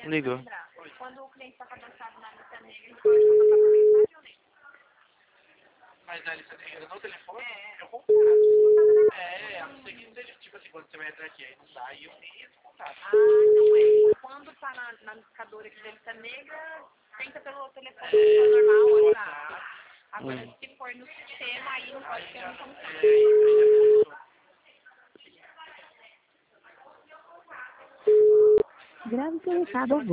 Ligou. Quando o cliente está cadastrado na lista negra, ele pode contatar por mensagem ou nem? Mas na lista negra no telefone, eu contato. A não ser que seja, tipo assim, quando você vai entrar aqui, aí não dá, e eu nem entro em contato. Ah, não é. Quando está na indicadora aqui da lista negra, tenta pelo telefone normal, WhatsApp. Agora, se for no sistema, aí não pode ter um contato. Grave seu recado ao